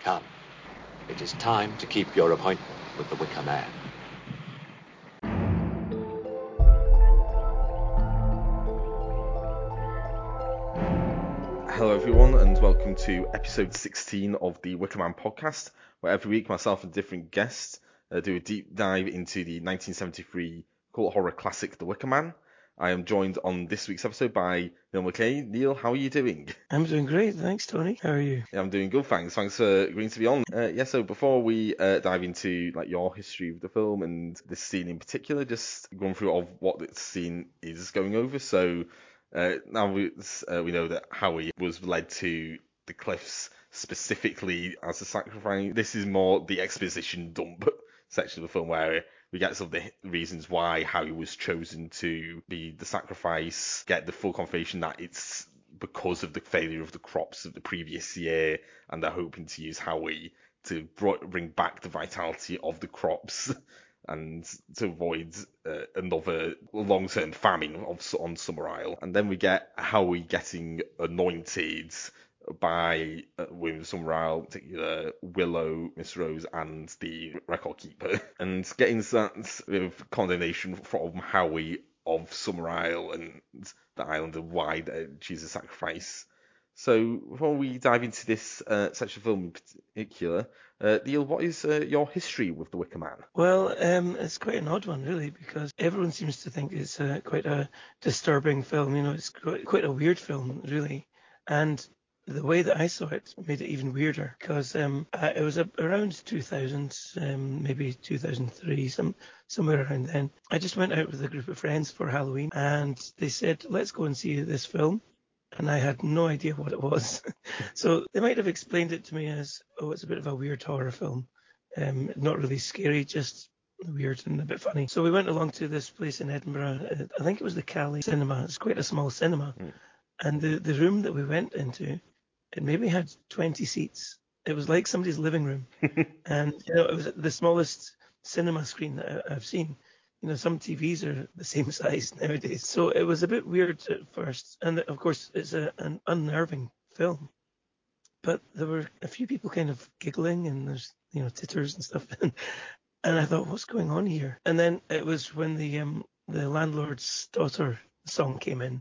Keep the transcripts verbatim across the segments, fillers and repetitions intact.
Come, it is time to keep your appointment with the Wicker Man. Hello everyone and welcome to episode sixteen of the Wicker Man podcast, where every week myself and different guests uh, do a deep dive into the nineteen seventy-three cult horror classic The Wicker Man. I am joined on this week's episode by Neil McKay. Neil, how are you doing? I'm doing great, thanks Tony. How are you? Yeah, I'm doing good, thanks. Thanks for agreeing to be on. Uh, yeah, so before we uh, dive into like your history of the film and this scene in particular, just going through of what this scene is going over. So uh, now we, uh, we know that Howie was led to the cliffs specifically as a sacrifice. This is more the exposition dump section of the film where we get some of the reasons why Howie was chosen to be the sacrifice, get the full confirmation that it's because of the failure of the crops of the previous year, and they're hoping to use Howie to bring back the vitality of the crops and to avoid uh, another long-term famine of, on Summer Isle. And then we get Howie getting anointed by uh, with Summer Isle, in particular Willow, Miss Rose, and the record keeper, and getting that with condemnation from Howie of Summer Isle and the island and why she's a sacrifice. So before we dive into this uh, section of film in particular, uh, Neil, what is uh, your history with The Wicker Man? Well, um, it's quite an odd one really, because everyone seems to think it's uh, quite a disturbing film. You know, it's quite, quite a weird film really, and the way that I saw it made it even weirder, because um, uh, it was a, around two thousand, um, maybe two thousand three, some somewhere around then. I just went out with a group of friends for Halloween, and they said, let's go and see this film. And I had no idea what it was. So they might have explained it to me as, oh, it's a bit of a weird horror film. Um, not really scary, just weird and a bit funny. So we went along to this place in Edinburgh. I think it was the Cali Cinema. It's quite a small cinema. Mm. And the, the room that we went into, it maybe had twenty seats. It was like somebody's living room. And, you know, it was the smallest cinema screen that I've seen. You know, some T Vs are the same size nowadays. So it was a bit weird at first. And of course, it's a, an unnerving film. But there were a few people kind of giggling, and there's, you know, titters and stuff. And, and I thought, what's going on here? And then it was when the um, the landlord's daughter song came in.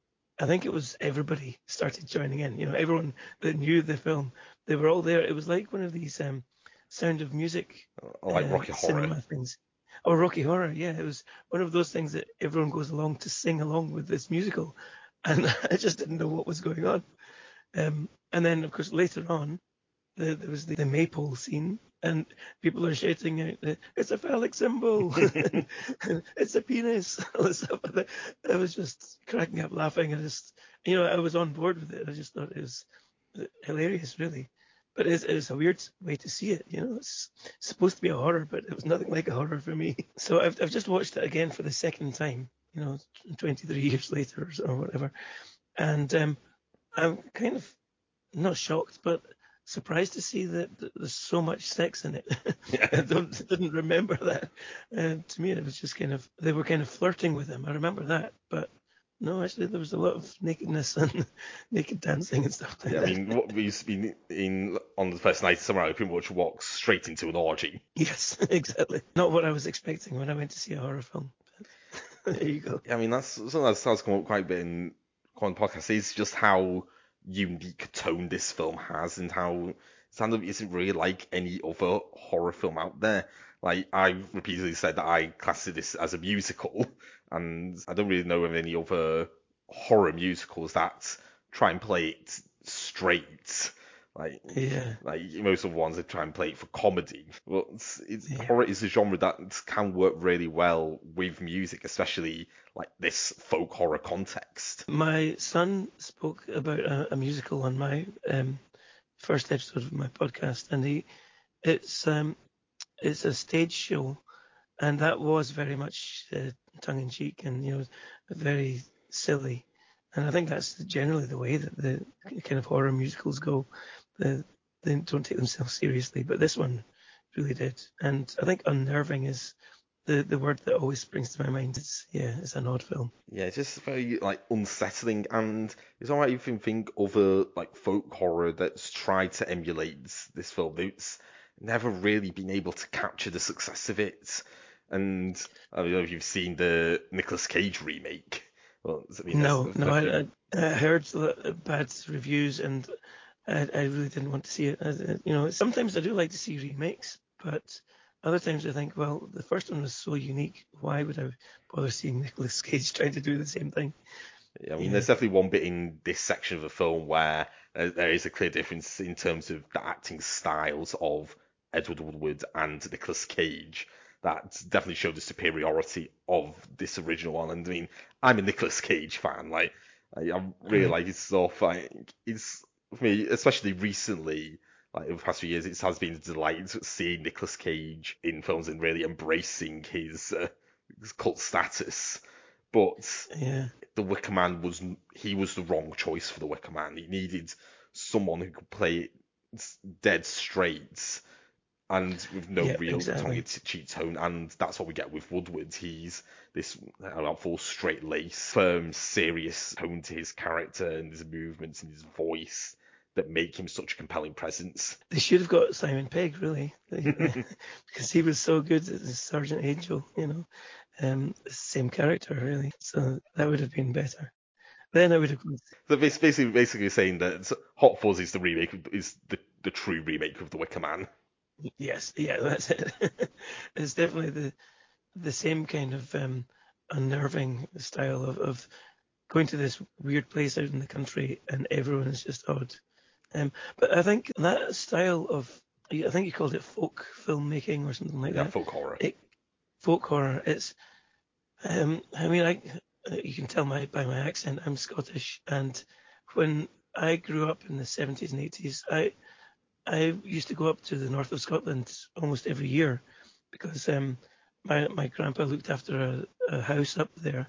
I think it was everybody started joining in. You know, everyone that knew the film, they were all there. It was like one of these um, Sound of Music oh, like uh, Rocky cinema Horror things. Oh, Rocky Horror, yeah. It was one of those things that everyone goes along to sing along with this musical. And I just didn't know what was going on. Um, and then, of course, later on, the, there was the, the maypole scene, and people are shouting out, it's a phallic symbol, and, and it's a penis. All this stuff. I was just cracking up laughing. I just, you know, I was on board with it. I just thought it was hilarious, really. But it's, it's a weird way to see it. You know, it's supposed to be a horror, but it was nothing like a horror for me. So I've, I've just watched it again for the second time, you know, twenty-three years later or whatever. And um, I'm kind of not shocked, but surprised to see that there's so much sex in it. Yeah. I don't, didn't remember that. And to me, it was just kind of, they were kind of flirting with him. I remember that, but no, actually, there was a lot of nakedness and naked dancing and stuff like yeah, that. I mean, what we've been in on the first night of Summer Isle pretty much walks straight into an orgy. Yes, exactly. Not what I was expecting when I went to see a horror film. But there you go. I mean, that's something that's, that's come up quite a bit in on podcast is just how unique tone this film has, and how stand-up isn't really like any other horror film out there. Like, I've repeatedly said that I class this as a musical, and I don't really know of any other horror musicals that try and play it straight. Like, Yeah. like most of the ones that try and play it for comedy. But it's, it's, Yeah. horror is a genre that can work really well with music, especially like this folk horror context. My son spoke about a, a musical on my um, first episode of my podcast, and he it's um it's a stage show, and that was very much uh, tongue in cheek and, you know, very silly. And I think that's generally the way that the kind of horror musicals go. The, they don't take themselves seriously, but this one really did. And I think unnerving is the, the word that always springs to my mind is, yeah, it's an odd film. Yeah, it's just very like unsettling, and it's alright if you think other like folk horror that's tried to emulate this film. It's never really been able to capture the success of it. And I don't know if you've seen the Nicolas Cage remake. Well, I mean, that's No, the no, perfect- I, I, I heard the bad reviews and I, I really didn't want to see it. I, I- you know, sometimes I do like to see remakes, but other times I think, well, the first one was so unique. Why would I bother seeing Nicolas Cage trying to do the same thing? I mean, Yeah. there's definitely one bit in this section of the film where uh, there is a clear difference in terms of the acting styles of Edward Woodward and Nicolas Cage. That definitely showed the superiority of this original one. And I mean, I'm a Nicolas Cage fan. Like, I, I really Right. like his stuff. I, it's for me, especially recently, like over the past few years, it has been a delight seeing Nicolas Cage in films and really embracing his, uh, his cult status. But Yeah. the Wicker Man was he was the wrong choice for the Wicker Man. He needed someone who could play it dead straight and with no Yeah, real tongue in exactly. cheek tone, and that's what we get with Woodward. He's this uh, full straight lace, firm, serious tone to his character and his movements and his voice that make him such a compelling presence. They should have got Simon Pegg, really, because he was so good as Sergeant Angel, you know, um, same character, really. So that would have been better. Then I would have. So it's basically basically saying that Hot Fuzz is the remake is the, the true remake of the Wicker Man. Yes, yeah, that's it. It's definitely the the same kind of um, unnerving style of, of going to this weird place out in the country and everyone is just odd. Um, but I think that style of, I think you called it folk filmmaking or something like Yeah, that. folk horror. It, folk horror. It's, um, I mean, I you can tell my by my accent, I'm Scottish, and when I grew up in the seventies and eighties, I I used to go up to the north of Scotland almost every year because um, my my grandpa looked after a, a house up there.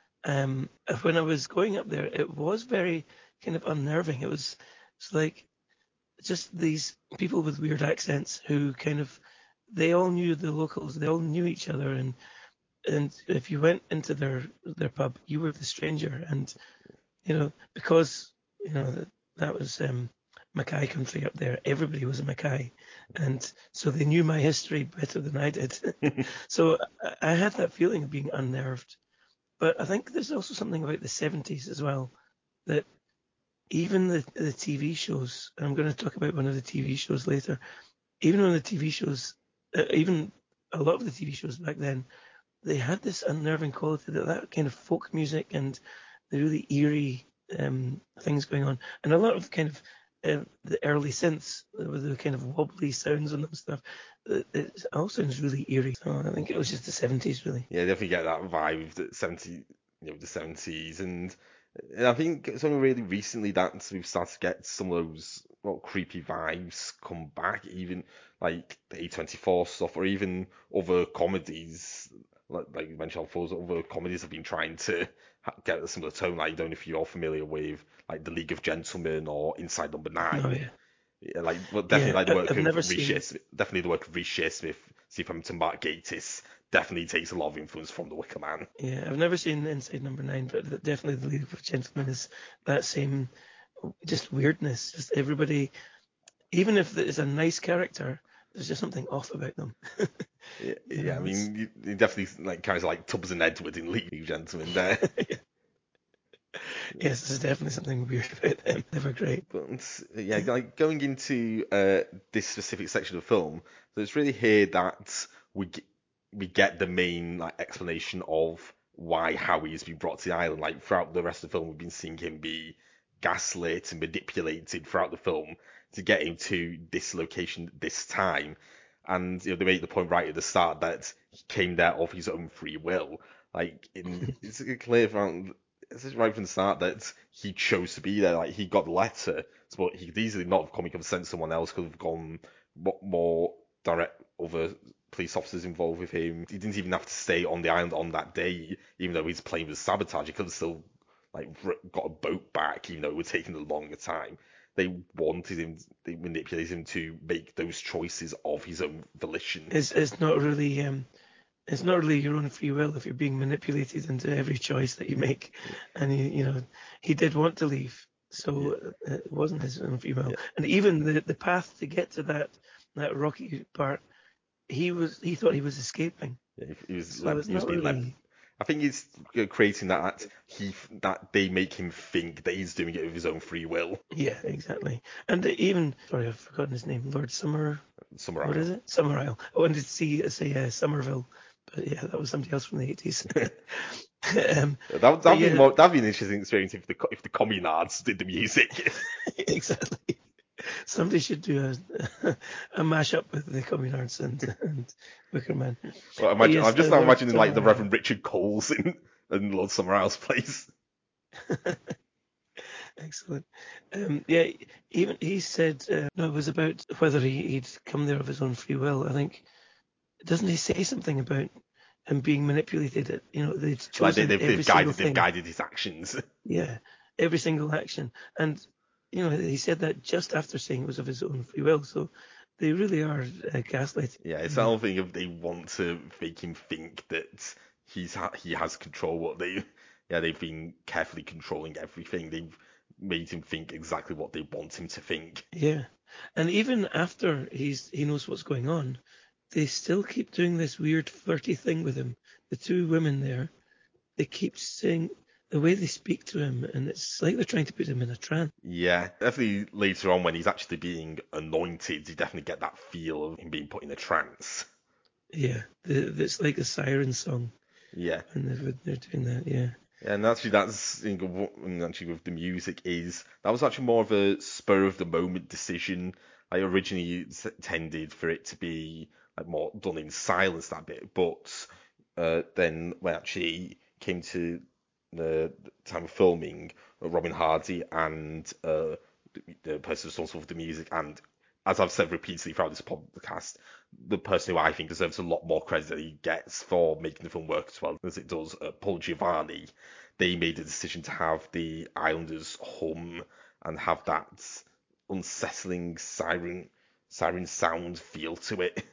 Um, when I was going up there, it was very kind of unnerving. It was it's like just these people with weird accents who kind of they all knew the locals, they all knew each other, and and if you went into their their pub, you were the stranger, and you know because you know that, that was um, Mackay country up there. Everybody was a Mackay, and so they knew my history better than I did. So I, I had that feeling of being unnerved. But I think there's also something about the seventies as well that even the the T V shows, and I'm going to talk about one of the T V shows later, even on the T V shows, uh, even a lot of the T V shows back then, they had this unnerving quality that that kind of folk music and the really eerie um, things going on, and a lot of kind of uh, the early synths with the kind of wobbly sounds and that stuff. It, it all sounds really eerie. So I think it was just the seventies, really. Yeah, definitely get that vibe of the seventy, you know, the seventies, and, and I think it's only really recently that we've started to get some of those well, creepy vibes come back, even like the A twenty-four stuff, or even other comedies, like, like you mentioned, Alphonse, other comedies have been trying to ha- get a similar tone. Like, I don't know if you're familiar with like The League of Gentlemen or Inside Number Oh Nine. yeah, Yeah, like well, definitely yeah. like the I, work I've of never Reece seen. Shearsmith, definitely the work of Reece Shearsmith, Steve Pemberton, Mark Gatiss, definitely takes a lot of influence from The Wicker Man. Yeah, I've never seen Inside Number Nine, but th- definitely The League of Gentlemen is that same just weirdness. Just everybody, even if it's a nice character, there's just something off about them. Yeah, You yeah I know, it's mean, you, you definitely like characters like Tubbs and Edward in League of Gentlemen there. yes, there's definitely something weird about them. They were great. But yeah, like going into uh, this specific section of the film, so it's really here that we get, we get the main like explanation of why Howie has been brought to the island. Like throughout the rest of the film, we've been seeing him be gaslit and manipulated throughout the film to get him to this location this time. And you know they make the point right at the start that he came there of his own free will. Like in it's clear from it's just right from the start that he chose to be there. Like he got the letter, but he could easily not have come. He could have sent someone else. Could have gone more direct. Other police officers involved with him. He didn't even have to stay on the island on that day, even though his plane was sabotaged. He could have still like got a boat back, even though it would take him a longer time. They wanted him. They manipulated him to make those choices of his own volition. It's it's not really um, it's not really your own free will if you're being manipulated into every choice that you make. And he, you know, he did want to leave, so Yeah. it wasn't his own free will. Yeah. And even the the path to get to that that rocky part, he was he thought he was escaping. Yeah, he was So led, it's he was not being led. really. I think he's creating that he that they make him think that he's doing it of his own free will. Yeah, exactly. And even sorry, I've forgotten his name. Lord Summer. Summer What Isle. is it? Summerisle. I wanted to see say uh, Somerville, but yeah, that was somebody else from the eighties. um, That but that'd be yeah, more, that'd be an interesting experience if the co- if the communards did the music. exactly. Somebody should do a a mashup with the Communards and, and Wicker Man. Well, But imagine, yes, I'm uh, just now Lord imagining like the Summerisle. Reverend Richard Coles in, in Lord Summer Isle's place. Excellent. Um, yeah, even he said uh, no, it was about whether he, he'd come there of his own free will. I think doesn't he say something about him being manipulated? You know, they'd Like they, chosen they've, every they've single guided they've thing. guided his actions. Yeah, every single action. And, you know, he said that just after saying it was of his own free will. So they really are uh, gaslighting. Yeah, it's that whole thing of they want to make him think that he's ha- he has control. What they, yeah, they've been carefully controlling everything. They've made him think exactly what they want him to think. Yeah. And even after he's he knows what's going on, they still keep doing this weird flirty thing with him. The two women there, they keep saying the way they speak to him, and it's like they're trying to put him in a trance. Yeah, definitely later on when he's actually being anointed, you definitely get that feel of him being put in a trance. Yeah, the, it's like a siren song, Yeah. and they're, they're doing that. Yeah. Yeah, and actually, that's you know, what- and actually with the music is that was actually more of a spur of the moment decision. I originally s- intended for it to be like more done in silence that bit, but uh, then when it actually came to the time of filming, uh, Robin Hardy and uh, the, the person responsible for the music, and as I've said repeatedly throughout this podcast, the person who I think deserves a lot more credit that he gets for making the film work as well as it does, uh, Paul Giovanni. They made the decision to have the Islanders hum and have that unsettling siren siren sound feel to it.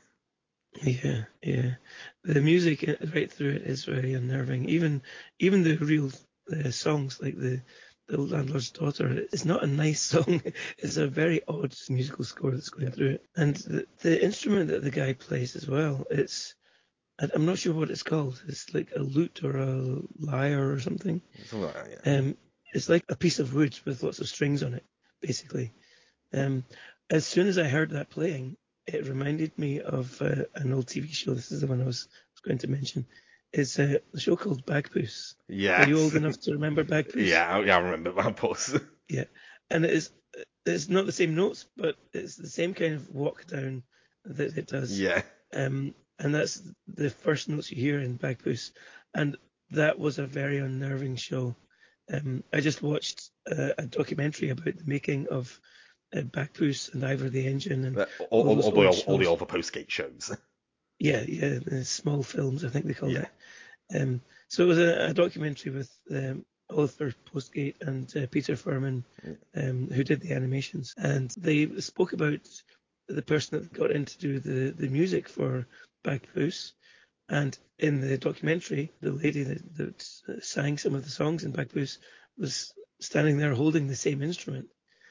Yeah, yeah. The music uh, right through it is very unnerving. Even even the real uh, songs like the the Landlord's Daughter, it's not a nice song. It's a very odd musical score that's going Yeah, through it. And the, the instrument that the guy plays as well, it's I- I'm not sure what it's called. It's like a lute or a lyre or something. something like that, yeah. Um, it's like a piece of wood with lots of strings on it, basically. Um, as soon as I heard that playing, it reminded me of uh, an old T V show. This is the one I was, was going to mention. It's uh, a show called Bagpuss. Are you Yes. old enough to remember Bagpuss? Yeah, yeah, I remember that bus. Yeah. And it is it's not the same notes, but it's the same kind of walk down that it does. Yeah. Um, and that's the first notes you hear in Bagpuss. And that was a very unnerving show. Um, I just watched uh, a documentary about the making of uh, Bagpuss and Ivor the Engine and all, all all, those all, the, old all the shows. other postgate shows. Yeah, yeah, the small films, I think they called Yeah. it. Um, so it was a, a documentary with um, Oliver Postgate and uh, Peter Furman, um, who did the animations, and they spoke about the person that got in to do the, the music for Bagpuss. And in the documentary, the lady that, that sang some of the songs in Bagpuss was standing there holding the same instrument.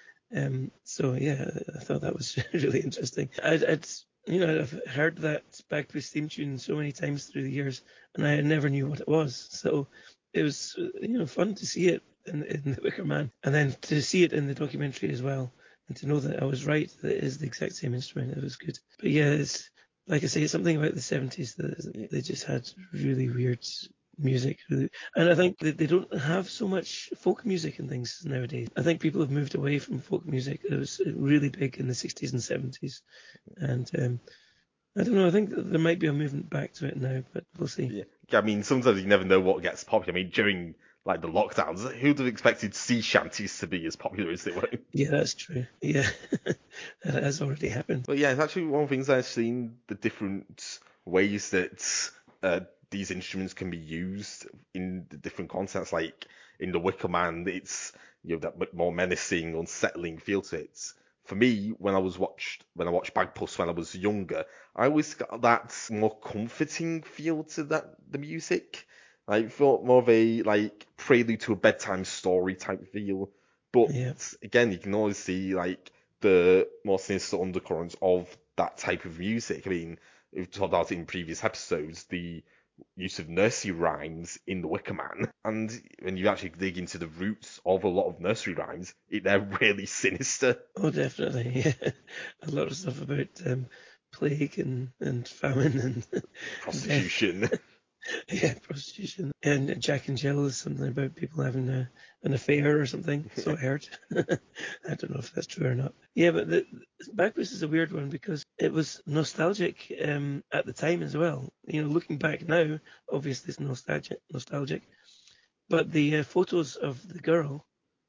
Um, so yeah, I thought that was really interesting. I'd, I'd you know I've heard that Bagpuss theme tune so many times through the years, and I never knew what it was. So it was uh, you know fun to see it in, in The Wicker Man, and then to see it in the documentary as well, and to know that I was right, that it is the exact same instrument. It was good. But yeah, it's like I say, it's something about the seventies that they just had really weird music. Really. And I think that they don't have so much folk music and things nowadays. I think people have moved away from folk music. It was really big in the sixties and seventies. And um, I don't know, I think that there might be a movement back to it now, but we'll see. Yeah. I mean, sometimes you never know what gets popular. I mean, during like the lockdowns, who'd have expected sea shanties to be as popular as they were? Yeah, that's true. Yeah, that has already happened. But yeah, it's actually one of the things I've seen the different ways that uh, these instruments can be used in the different contexts. Like in The Wicker Man, it's you know that more menacing, unsettling feel to it. for me, when I was watched when I watched Bagpuss when I was younger, I always got that more comforting feel to that the music. I felt more of a like prelude to a bedtime story type feel. But Yeah. again, you can always see like the more sinister undercurrents of that type of music. I mean, we've talked about it in previous episodes, the use of nursery rhymes in The Wicker Man. And when you actually dig into the roots of a lot of nursery rhymes, it, they're really sinister. Oh, definitely. Yeah. A lot of stuff about um, plague and, and famine and Prostitution. death. Yeah, prostitution. And Jack and Jill is something about people having a, an affair or something. So I heard. I don't know if that's true or not. Yeah, but the Bagpuss is a weird one because it was nostalgic um, at the time as well. You know, looking back now, obviously it's nostalgic. Nostalgic, but the uh, photos of the girl,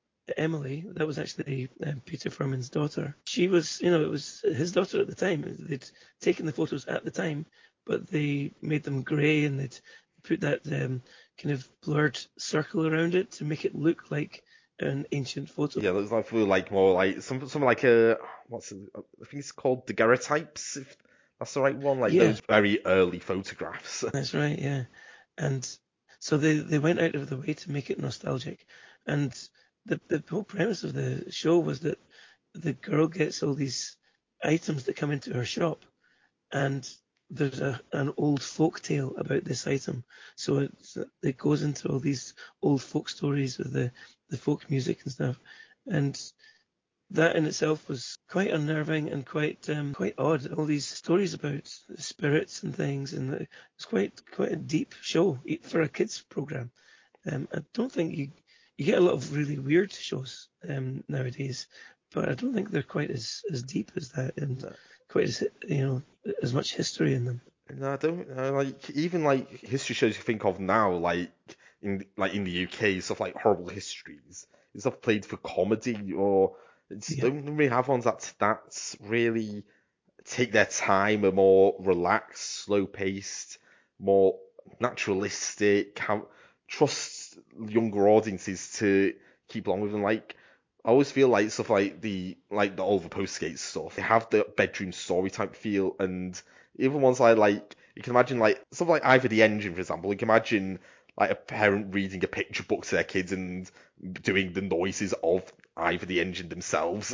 Emily, that was actually um, Peter Furman's daughter. She was, you know, it was his daughter at the time. They'd taken the photos at the time, but they made them grey and they'd put that um, kind of blurred circle around it to make it look like an ancient photo. Yeah, looks like for like more like some something like a what's it, I think it's called daguerreotypes, if that's the right one. Like Yeah. those very early photographs. That's right, yeah. And so they, they went out of the way to make it nostalgic. And the, the whole premise of the show was that the girl gets all these items that come into her shop, and there's a, an old folk tale about this item. So it's, it goes into all these old folk stories with the, the folk music and stuff. And that in itself was quite unnerving and quite um, quite odd. All these stories about spirits and things, and it's quite quite a deep show e- for a kids program. Um, I don't think you you get a lot of really weird shows um, nowadays, but I don't think they're quite as, as deep as that and quite as you know as much history in them. No, I don't uh, like even like history shows you think of now, like in like in the U K, stuff like Horrible Histories. It's stuff played for comedy, or it's Yeah. don't really have ones that that's really take their time, are more relaxed, slow paced, more naturalistic, have, trust younger audiences to keep along with them. Like I always feel like stuff like the like the Oliver Postgate stuff, they have the bedroom story type feel, and even ones I like, you can imagine like something like Ivor the Engine, for example. You can imagine like a parent reading a picture book to their kids and doing the noises of Ivor the Engine themselves.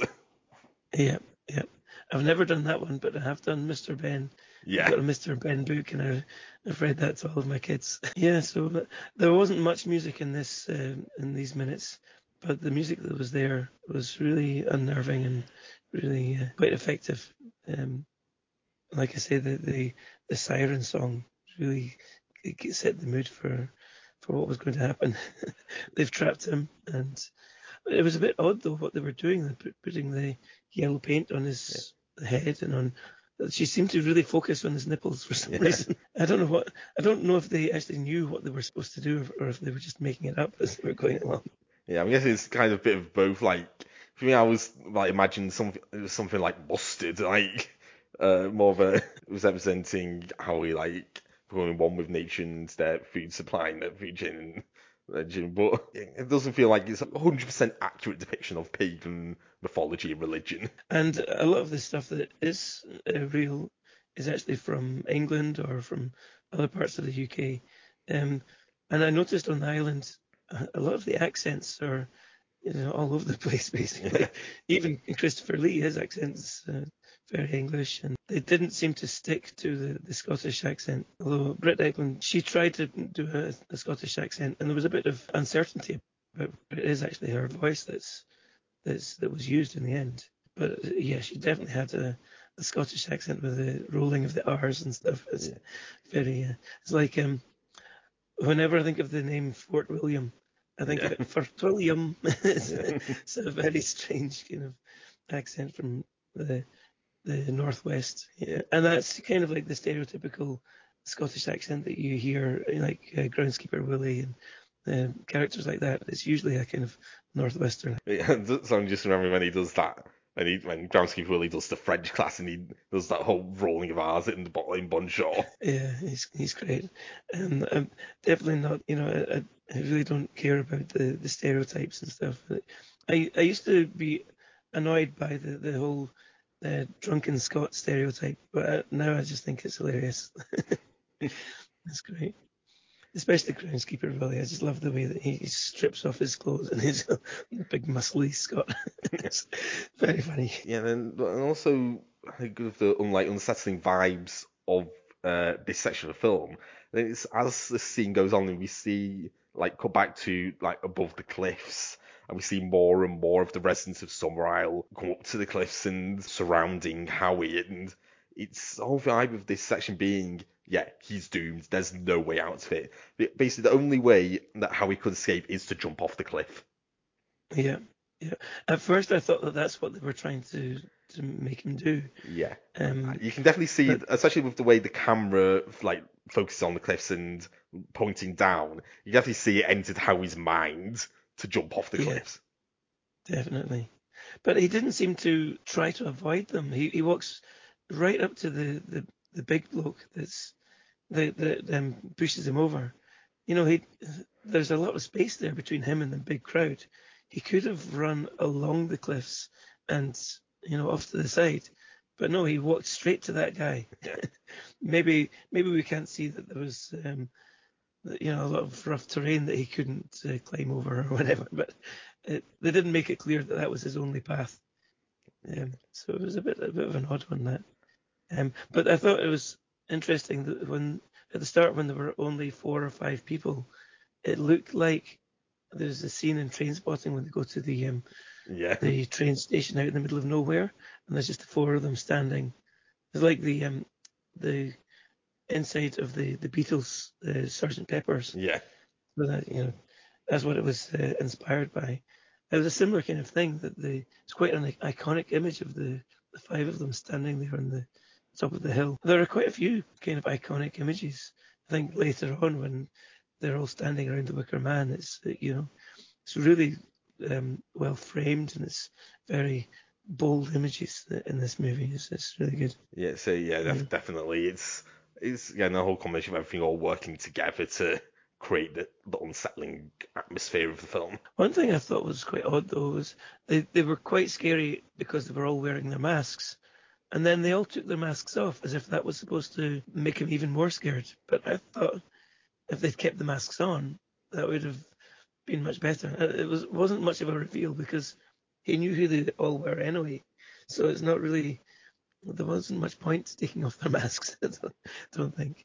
Yeah, yeah. I've never done that one, but I have done Mister Ben. I've Yeah. got a Mister Ben book, and I, I've read that to all of my kids. Yeah, so but there wasn't much music in this um in these minutes, but the music that was there was really unnerving and really uh, quite effective. Um, like I say, the the, the siren song really it it set the mood for for what was going to happen. They've trapped him, and it was a bit odd though what they were doing. They put, putting the yellow paint on his head and on. She seemed to really focus on his nipples for some Yeah. reason. I don't know what. I don't know if they actually knew what they were supposed to do, or if they were just making it up as they were going along. Yeah, I guess it's kind of a bit of both. Like for me, I was like imagining something it was something like mustard, like uh, more of a it was representing how we like becoming one with nature and their food supply and their food chain and legend. But it doesn't feel like it's a one hundred percent accurate depiction of pagan mythology and religion. And a lot of the stuff that is uh, real is actually from England or from other parts of the U K. Um, and I noticed on the island, a a lot of the accents are you know, all over the place, basically. Yeah. Even Christopher Lee, his accent's uh, very English, and they didn't seem to stick to the, the Scottish accent. Although Britt Eklund, she tried to do a, a Scottish accent, and there was a bit of uncertainty about it is actually her voice that's that's that was used in the end. But uh, yeah, she definitely had a, a Scottish accent with the rolling of the R's and stuff. It's Yeah. very, uh, it's like um, whenever I think of the name Fort William, I think Yeah. of it Fort William. it's, Yeah. a, it's a very strange kind of accent from the the northwest, yeah. And that's kind of like the stereotypical Scottish accent that you hear, like uh, Groundskeeper Willie and uh, characters like that. It's usually a kind of northwestern. Yeah, so I'm just remembering when he does that, when he when Groundskeeper Willie does the French class and he does that whole rolling of R's in the bottle in Bonshaw. Yeah, he's he's great, and I'm definitely not. You know, I, I really don't care about the, the stereotypes and stuff. I I used to be annoyed by the the whole uh, drunken Scot stereotype, but uh, now I just think it's hilarious. That's great. Especially groundskeeper Willie. I just love the way that he strips off his clothes and he's a big muscly Scot. It's very funny. Yeah, then and also I think of the unlike unsettling vibes of uh, this section of the film. Then it's as the scene goes on and we see like cut back to like above the cliffs and we see more and more of the residents of Summerisle come up to the cliffs and surrounding Howie, and it's the whole vibe of this section being, yeah, he's doomed. There's no way out of it. Basically, the only way that Howie could escape is to jump off the cliff. Yeah, yeah. At first, I thought that that's what they were trying to to make him do. Yeah, Um, you can definitely see, but- especially with the way the camera like focuses on the cliffs and pointing down, you definitely see it entered Howie's mind to jump off the Yeah. cliffs. Definitely. But he didn't seem to try to avoid them. He he walks right up to the, the, the big bloke that's that that um, pushes him over. You know, he there's a lot of space there between him and the big crowd. He could have run along the cliffs and, you know, off to the side. But no, he walked straight to that guy. Yeah. maybe maybe we can't see that there was um, you know, a lot of rough terrain that he couldn't uh, climb over or whatever, but it, they didn't make it clear that that was his only path. Um, so it was a bit a bit of an odd one, that. Um, but I thought it was interesting that when at the start, when there were only four or five people, it looked like there's a scene in Trainspotting when they go to the um, Yeah. the train station out in the middle of nowhere, and there's just the four of them standing. It's like the um, the inside of the the Beatles, uh, Sergeant Pepper's. Yeah. So that, you know, that's what it was uh, inspired by. It was a similar kind of thing that the it's quite an iconic image of the, the five of them standing there on the top of the hill. There are quite a few kind of iconic images. I think later on when they're all standing around the Wicker Man, it's uh, you know it's really um, well framed and it's very bold images in this movie. It's, it's really good. Yeah. So yeah, def- Yeah. definitely, it's it's yeah, the whole combination of everything all working together to create the, the unsettling atmosphere of the film. One thing I thought was quite odd though was they, they were quite scary because they were all wearing their masks. And then they all took their masks off as if that was supposed to make him even more scared. But I thought if they'd kept the masks on, that would have been much better. Uh, It was wasn't much of a reveal because he knew who they all were anyway. So it's not really there wasn't much point to taking off their masks. I don't, don't think.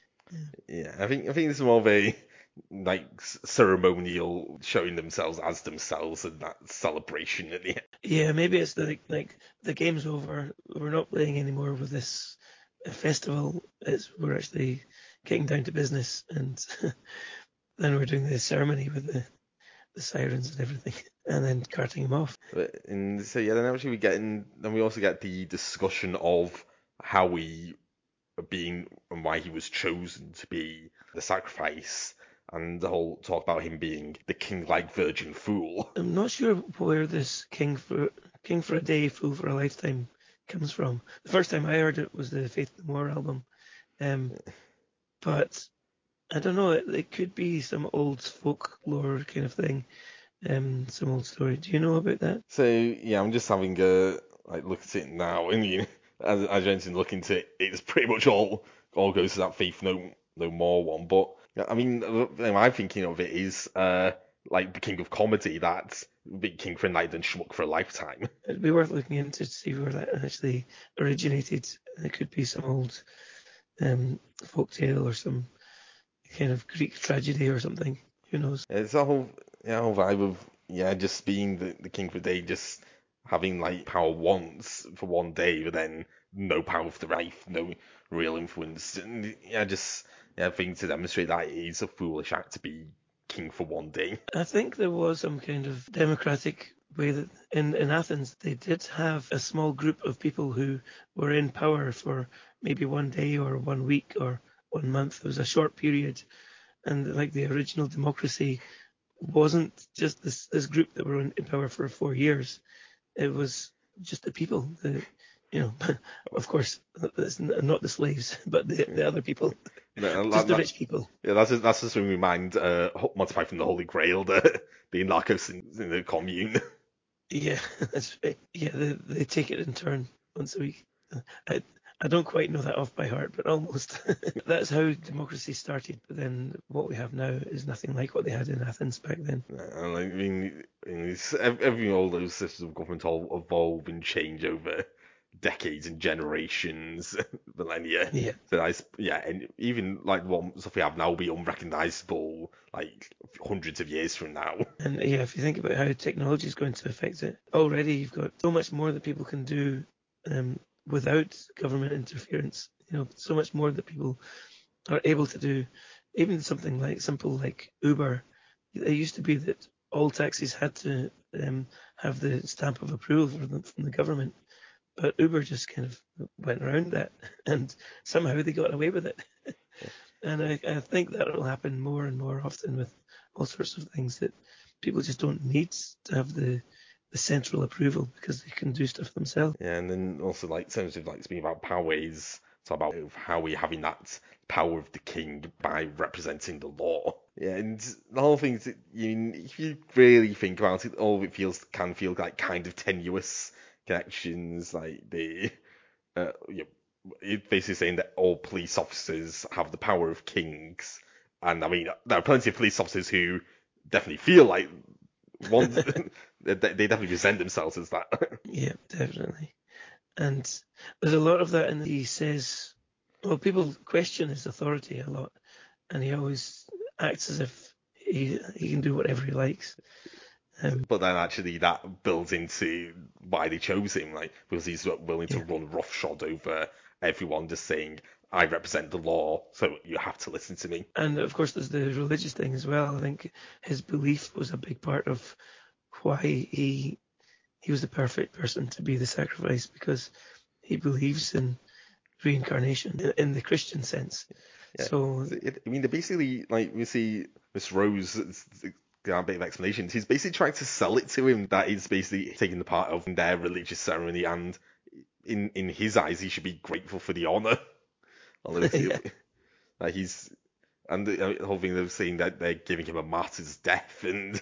Yeah, I think I think this is more of a like s- ceremonial showing themselves as themselves and that celebration at the end. Yeah, maybe it's the, like like the game's over. We're not playing anymore with this uh, festival. It's we're actually getting down to business, and then we're doing the ceremony with the, the sirens and everything, and then carting him off. But, and so yeah, then actually we get in, then we also get the discussion of how we being and why he was chosen to be the sacrifice, and the whole talk about him being the king-like virgin fool. I'm not sure where this king for king for a day, fool for a lifetime comes from. The first time I heard it was the Faith No More album, um, but I don't know. It, it could be some old folklore kind of thing, um, some old story. Do you know about that? So yeah, I'm just having a like look at it now, and you know, as as Jensen look into it, it's pretty much all all goes to that Faith No No More one. But I mean, the thing I'm thinking of it is uh like the king of comedy, that's big king for a night and schmuck for a lifetime. It'd be worth looking into to see where that actually originated. It could be some old um, folk tale or some kind of Greek tragedy or something. Who knows? It's a whole yeah whole vibe of yeah just being the, the king for a day, just having like power once for one day, but then no power for the life, no real influence, and yeah just yeah I think to demonstrate that it is a foolish act to be king for one day. I think there was some kind of democratic way that in, in Athens they did have a small group of people who were in power for maybe one day or one week or one month. It was a short period, and like the original democracy wasn't just this this group that were in, in power for four years. It was just the people, the you know, of course, it's not the slaves, but the, the other people, No, just that- the that- rich people. yeah, that's just, that's just when we mind uh, Monty Python the Holy Grail, the, being Narcos in, in the commune. Yeah, that's right. Yeah, they, they take it in turn once a week. I, I don't quite know that off by heart, but almost. That's how democracy started. But then what we have now is nothing like what they had in Athens back then. And I mean, it's, every all those systems of government all evolve and change over decades and generations, millennia. Yeah, So I, s- yeah, and even like what stuff we have now will be unrecognizable like hundreds of years from now. and yeah, if you think about how technology is going to affect it, already you've got so much more that people can do um, without government interference. You know, so much more that people are able to do. Even something like simple like Uber. It used to be that all taxis had to um, have the stamp of approval from the, from the government, but Uber just kind of went around that, and somehow they got away with it. And I, I think that will happen more and more often with all sorts of things, that people just don't need to have the the central approval because they can do stuff themselves. Yeah, and then also like in terms of like speaking about power is it's about how we're having that power of the king by representing the law. Yeah, and the whole thing is, that, you mean, if you really think about it, all of it feels can feel like kind of tenuous connections, like the uh, you know, it's basically saying that all police officers have the power of kings, and I mean there are plenty of police officers who definitely feel like one, they they definitely present themselves as that. Yeah, definitely. And there's a lot of that in that he says, well, people question his authority a lot, and he always acts as if he he can do whatever he likes. Um, But then actually that builds into why they chose him, like because he's willing to yeah, run roughshod over everyone, just saying I represent the law, so you have to listen to me. and of course there's the religious thing as well. I think his belief was a big part of why he he was the perfect person to be the sacrifice, because he believes in reincarnation in, in the Christian sense. Yeah, So so it, I mean, they basically like we see Miss Rose. Got a bit of explanations. He's basically trying to sell it to him that he's basically taking the part of their religious ceremony, and in in his eyes, he should be grateful for the honor. Although it's, yeah, like he's and the, the whole thing of saying that they're giving him a martyr's death, and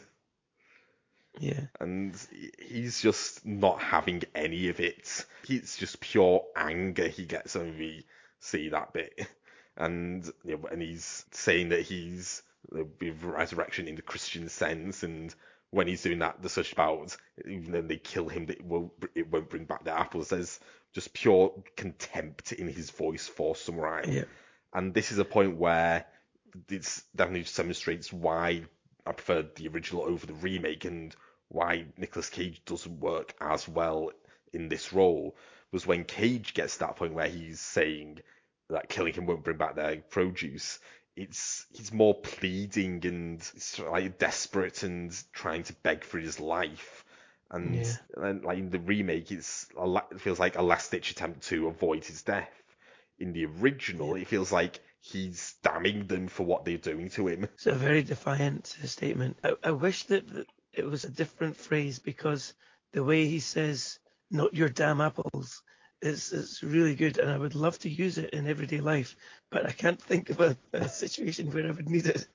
yeah, and he's just not having any of it. It's just pure anger he gets when we see that bit, and you know, and he's saying that he's with resurrection in the Christian sense, and when he's doing that, the such about even then they kill him, that it won't it won't bring back the apples. There's just pure contempt in his voice for Summerisle, yeah, and this is a point where this definitely demonstrates why I prefer the original over the remake, and why Nicolas Cage doesn't work as well in this role, was when Cage gets to that point where he's saying that killing him won't bring back their produce. It's he's more pleading and like desperate and trying to beg for his life. And yeah. then like in the remake, it's a, it feels like a last ditch attempt to avoid his death. In the original, Yeah. it feels like he's damning them for what they're doing to him. It's a very defiant uh, statement. I, I wish that, that it was a different phrase, because the way he says "not your damn apples" is is really good, and I would love to use it in everyday life, but I can't think of a, a situation where I would need it.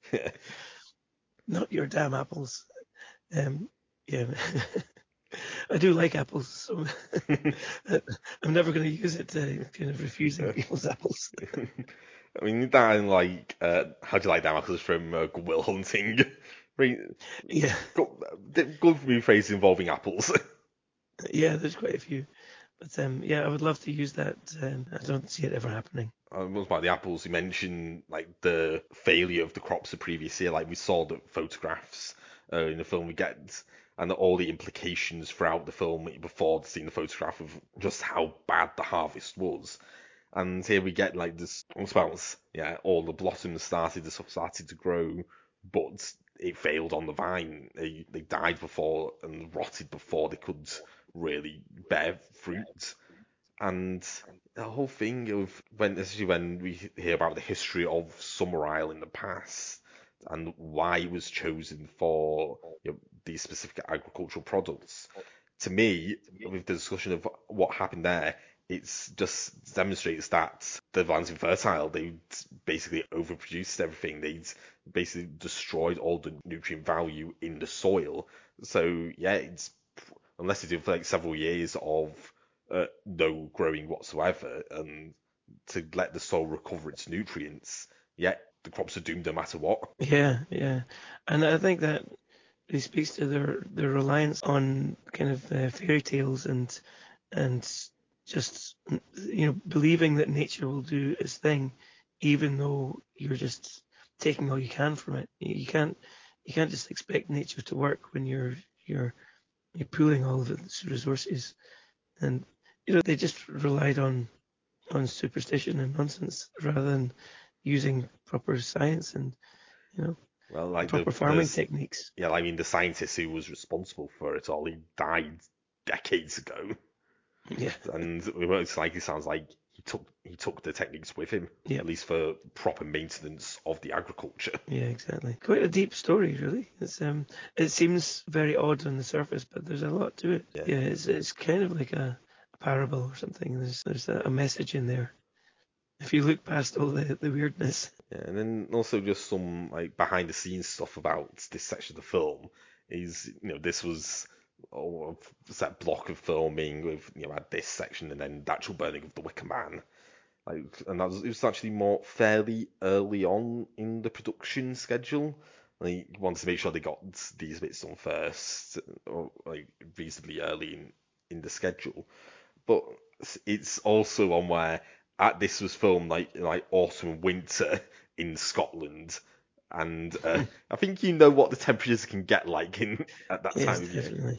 Not your damn apples. Um, yeah. I do like apples, so I'm never going to use it to kind of refusing people's apples. I mean, that and like, uh, how do you like that? Because from uh, Good Will Hunting. Right, Yeah, good, good movie phrase involving apples. yeah, there's quite a few. But um, yeah, I would love to use that. Um, I don't see it ever happening. Um, what about the apples? You mentioned like the failure of the crops the previous year. Like we saw the photographs uh, in the film we get, and all the implications throughout the film before seeing the photograph of just how bad the harvest was. And here we get like this spells, yeah, all the blossoms started, the stuff started to grow, but it failed on the vine. They they died before and rotted before they could really bear fruit. And the whole thing of when, especially when we hear about the history of Summerisle in the past and why it was chosen for, you know, these specific agricultural products, to me, with the discussion of what happened there, it's just demonstrates that the land's infertile. They basically overproduced everything. They basically destroyed all the nutrient value in the soil. So yeah, it's unless they do for like several years of uh, no growing whatsoever, and to let the soil recover its nutrients, yet the crops are doomed no matter what. Yeah, yeah. And I think that it speaks to their, their reliance on kind of uh, fairy tales and and just, you know, believing that nature will do its thing, even though you're just taking all you can from it. You can't you can't just expect nature to work when you're you're you're pooling all of its resources. And you know, they just relied on on superstition and nonsense rather than using proper science and, you know, Well, like the, proper farming the techniques. yeah, I mean the scientist who was responsible for it all, he died decades ago, Yeah, and it most likely sounds like he took he took the techniques with him, yeah, at least for proper maintenance of the agriculture. yeah, exactly. Quite a deep story, really. It's um, it seems very odd on the surface, but there's a lot to it. Yeah. Yeah, it's it's kind of like a, a parable or something. There's there's a, a message in there if you look past all the, the weirdness. Yeah, and then also just some like behind the scenes stuff about this section of the film is, you know, this was oh, a set block of filming with, you know, had this section and then the actual burning of the Wicker Man. Like, and that was, it was actually more fairly early on in the production schedule. Like, you wanted to make sure they got these bits done first, or like reasonably early in, in the schedule. But it's also one where at this was filmed like like autumn and winter in Scotland, and uh, I think you know what the temperatures can get like in at that Yes, time of year. definitely.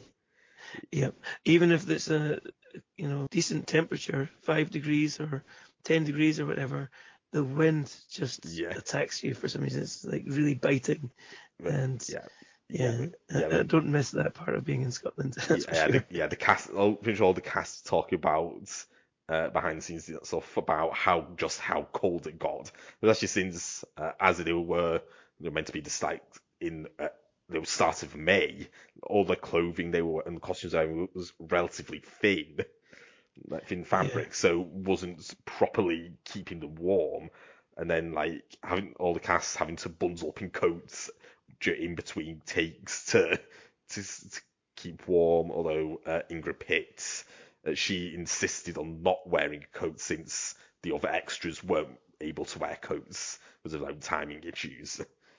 Yep. Even if it's a, you know, decent temperature, five degrees or ten degrees or whatever, the wind just Yeah, attacks you for some reason. It's like really biting. but, And yeah, yeah, yeah, I, yeah. I I mean, don't miss that part of being in Scotland. That's for yeah, the, sure. yeah, the cast. I'm pretty sure all the cast talk about uh, behind the scenes stuff about how just how cold it got. But actually, since uh, as they were they were meant to be the start in uh, they were start of May, all the clothing they were and the costumes they were was relatively thin, like thin Yeah. fabric, so wasn't properly keeping them warm. And then like having all the cast having to bundle up in coats in between takes to to, to keep warm. Although uh, Ingrid Pitt, uh, she insisted on not wearing a coat since the other extras weren't able to wear coats because of like timing issues.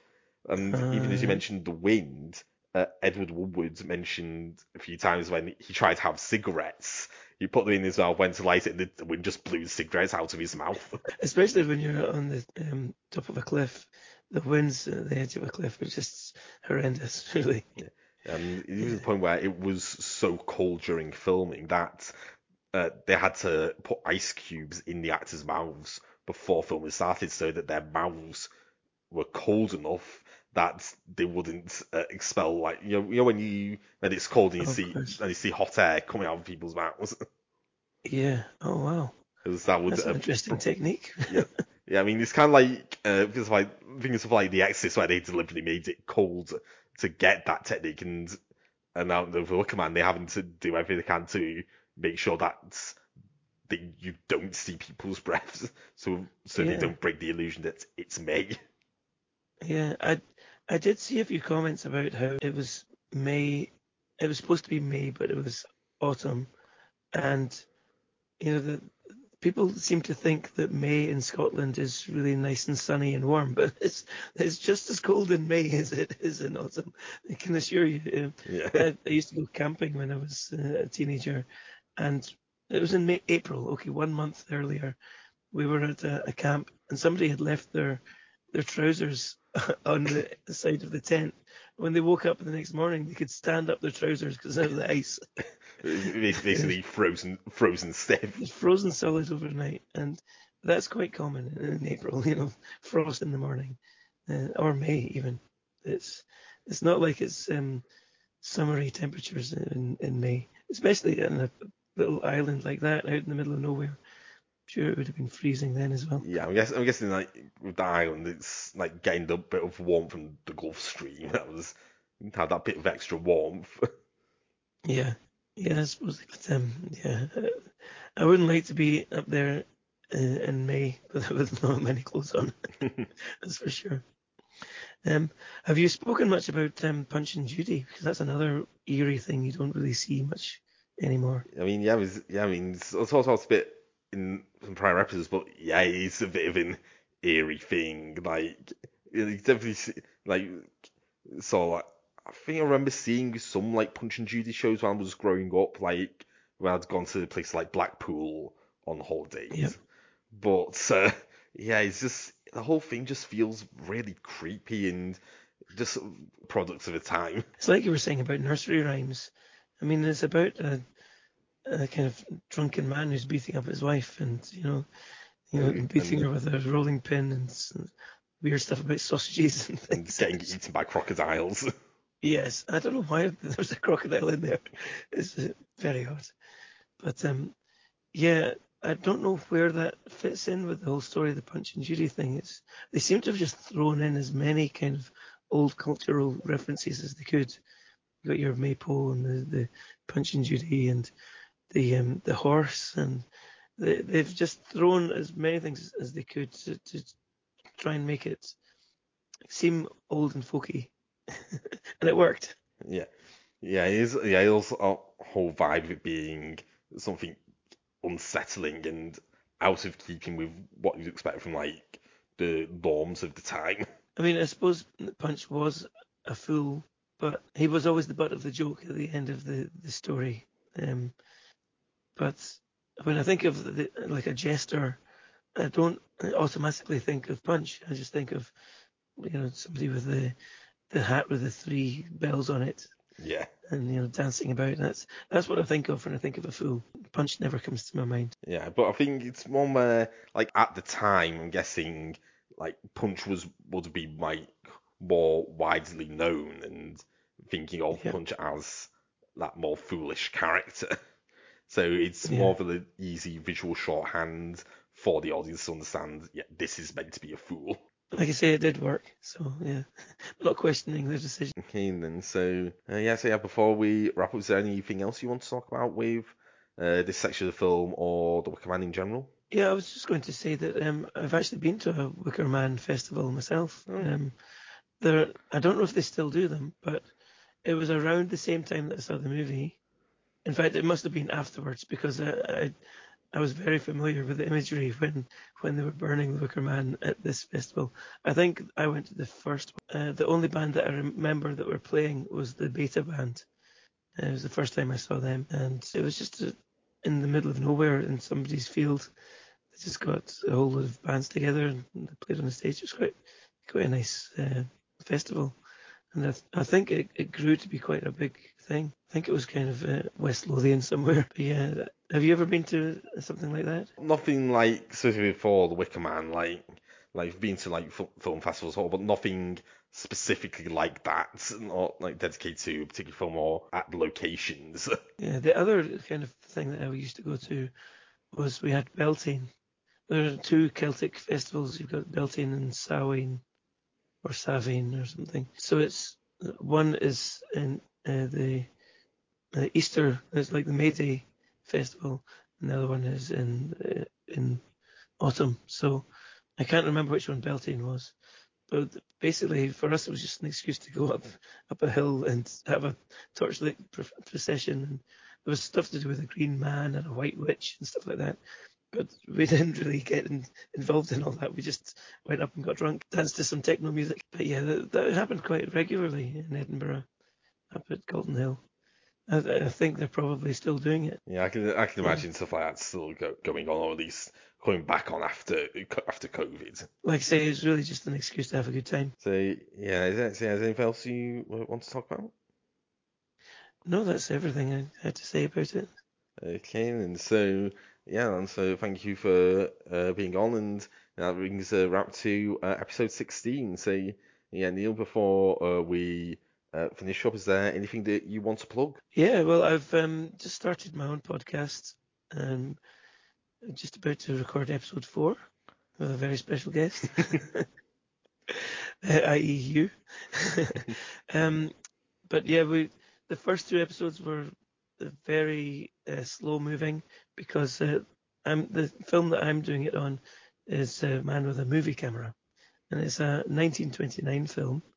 And even as you Uh, mentioned the wind, uh, Edward Woodward mentioned a few times when he tried to have cigarettes, he put them in his mouth, went to light it, and the wind just blew the cigarettes out of his mouth. especially when you're on the um, top of a cliff. The winds at the edge of a cliff are just horrendous, really. Yeah. And it was Yeah. a point where it was so cold during filming that uh, they had to put ice cubes in the actors' mouths before filming started so that their mouths were cold enough that they wouldn't uh, expel, like, you know, you know when you when it's cold and you Oh, of see course. and you see hot air coming out of people's mouths. Yeah. Oh, wow. Because that would That's an uh, interesting technique. yeah. Yeah, I mean, it's kind of like uh, because like things of like The Exorcist where they deliberately made it cold to get that technique, and and now the Wicker Man, they're having to do everything they can to make sure that that you don't see people's breaths, so so they Yeah. don't break the illusion that it's May. Yeah, I I did see a few comments about how it was May. It was supposed to be May, but it was autumn, and you know the people seem to think that May in Scotland is really nice and sunny and warm, but it's it's just as cold in May as it is in autumn. I can assure you. Um, Yeah. I, I used to go camping when I was uh, a teenager, and it was in May, April. Okay, one month earlier, we were at a, a camp, and somebody had left their their trousers on the, the side of the tent. When they woke up the next morning, they could stand up their trousers because of the ice. It's basically frozen, frozen stiff. It's frozen solid overnight, and that's quite common in, in April. You know, frost in the morning, uh, or May even. It's it's not like it's um, summery temperatures in, in May, especially in a little island like that out in the middle of nowhere. Sure, it would have been freezing then as well. Yeah, I'm guessing, I'm guessing like with the island, it's like getting a bit of warmth from the Gulf Stream. That was had that bit of extra warmth. Yeah, yeah, I suppose. But um, yeah, uh, I wouldn't like to be up there uh, in May with, with not many clothes on. That's for sure. Um, have you spoken much about um, Punch and Judy? Because that's another eerie thing you don't really see much anymore. I mean, yeah, it was, yeah, I mean, it's it's also a bit in some prior episodes, but yeah, it's a bit of an eerie thing. Like, you definitely see, like, so like, I think I remember seeing some like Punch and Judy shows when I was growing up, like when I'd gone to places like Blackpool on holidays. Yep. But uh, yeah, it's just the whole thing just feels really creepy and just products of a time. It's like you were saying about nursery rhymes. I mean, it's about a, a kind of drunken man who's beating up his wife, and you know, you know, And, beating and, her with a rolling pin and s- weird stuff about sausages and and things. getting eaten by crocodiles. Yes, I don't know why there's a crocodile in there. It's uh, very odd. But um, yeah, I don't know where that fits in with the whole story of the Punch and Judy thing. It's they seem to have just thrown in as many kind of old cultural references as they could. You got your Maypole and the, the Punch and Judy and the um, the horse, and they, they've just thrown as many things as they could to, to try and make it seem old and folky, and it worked. Yeah, yeah, it is. Yeah, it also a whole vibe of it being something unsettling and out of keeping with what you'd expect from like the norms of the time. I mean, I suppose Punch was a fool, but he was always the butt of the joke at the end of the, the story. Um, but when I think of the, like a jester, I don't automatically think of Punch. I just think of you know somebody with the, the hat with the three bells on it Yeah, and you know dancing about. That's that's what I think of when I think of a fool. Punch never comes to my mind. yeah, but I think it's more uh, like at the time. I'm guessing like Punch was would be like more widely known and thinking of Yeah, Punch as that more foolish character. So it's yeah. more of an easy visual shorthand for the audience to understand, yeah, this is meant to be a fool. Like I say, it did work. So yeah, not questioning the decision. Okay, then. So, uh, yeah, so yeah, before we wrap up, is there anything else you want to talk about with uh, this section of the film or The Wicker Man in general? Yeah, I was just going to say that um, I've actually been to a Wicker Man festival myself. Oh, Um, there, I don't know if they still do them, but it was around the same time that I saw the movie. In fact, it must have been afterwards because I, I, I was very familiar with the imagery when, when they were burning the Wicker Man at this festival. I think I went to the first one. Uh, the only band that I remember that were playing was the Beta Band. Uh, it was the first time I saw them, and it was just a, in the middle of nowhere in somebody's field. They just got a whole lot of bands together and they played on the stage. It was quite quite a nice uh, festival, and I, th- I think it, it grew to be quite a big thing. I think it was kind of uh, West Lothian somewhere. But yeah, that- have you ever been to something like that? nothing like specifically for The Wicker Man, like like I've been to like f- film festivals, but nothing specifically like that, not like dedicated to a particular film or at locations. Yeah, the other kind of thing that I used to go to was we had Beltane. There are two Celtic festivals. You've got Beltane and Samhain or Savine or something. So it's one is in uh, the uh, Easter is like the May Day festival, and the other one is in uh, in autumn. So I can't remember which one Beltane was, but basically for us it was just an excuse to go up up a hill and have a torchlight pr- procession. And there was stuff to do with a green man and a white witch and stuff like that. But we didn't really get in, involved in all that. We just went up and got drunk, danced to some techno music. But yeah, that, that happened quite regularly in Edinburgh, up at Golden Hill. I, I think they're probably still doing it. Yeah, I can I can Yeah. imagine stuff like that still go, going on, or at least coming back on after after COVID. Like I say, it's really just an excuse to have a good time. So yeah, is there, is there anything else you want to talk about? No, that's everything I had to say about it. Okay, and so yeah, and so thank you for uh, being on, and that brings a wrap to uh, episode sixteen. So yeah, Neil, before uh, we uh, finish up, is there anything that you want to plug? Yeah, well, I've um, just started my own podcast. Um, just about to record episode four with a very special guest, that is you. um, but yeah, we the first two episodes were very uh, slow moving because uh, I'm the film that I'm doing it on is uh, Man with a Movie Camera, and it's a nineteen twenty-nine film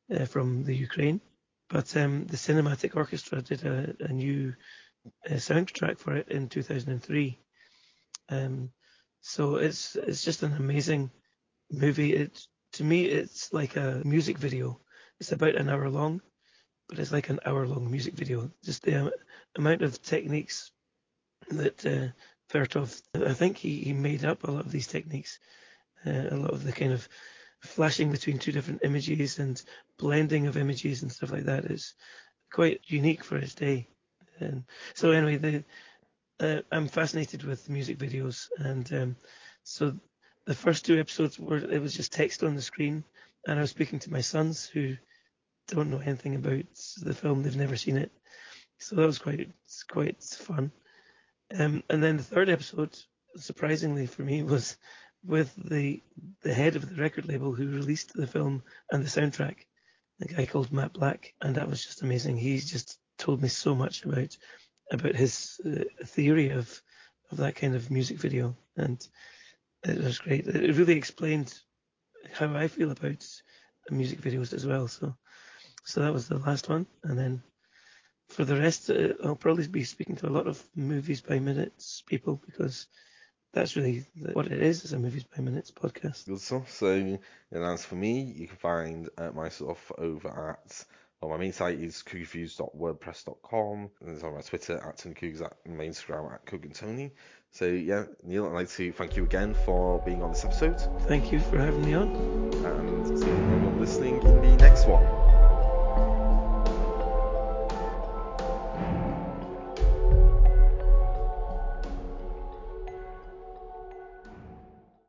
uh, from the Ukraine. But um, the Cinematic Orchestra did a, a new uh, soundtrack for it in two thousand three. Um, so it's it's just an amazing movie. It to me it's like a music video. It's about an hour long, but it's like an hour long music video. Just the am- amount of techniques that uh, Vertov, I think he, he made up a lot of these techniques. Uh, a lot of the kind of flashing between two different images and blending of images and stuff like that is quite unique for his day. And so anyway, the uh, I'm fascinated with music videos, and um, so the first two episodes were it was just text on the screen, and I was speaking to my sons who don't know anything about the film; they've never seen it, so that was quite quite fun. Um, and then the third episode, surprisingly for me, was with the the head of the record label who released the film and the soundtrack, a guy called Matt Black, and that was just amazing. He just told me so much about about his uh, theory of of that kind of music video, and it was great. It really explained how I feel about music videos as well. So so that was the last one, and then for the rest, uh, I'll probably be speaking to a lot of movies by minutes people because that's really the, what it is. It's a movies by minutes podcast. Good stuff. So, and as for me, you can find uh, my stuff over at, well, my main site is cougar fuse dot wordpress dot com, and it's on my Twitter at Tony Cougs, at my Instagram at Coog and Tony. So, yeah, Neil, I'd like to thank you again for being on this episode. Thank you for having me on. And to everyone listening in the next one.